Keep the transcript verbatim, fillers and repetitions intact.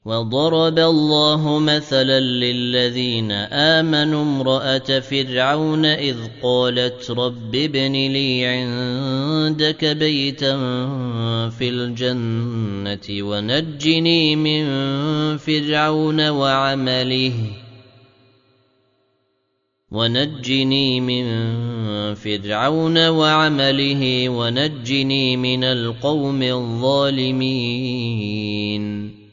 وضرب الله مثلا للذين آمنوا امرأة فرعون إذ قالت رب ابن لي عندك بيتا في الجنة ونجني من فرعون وعمله ونجني من فرعون وعمله ونجني من القوم الظالمين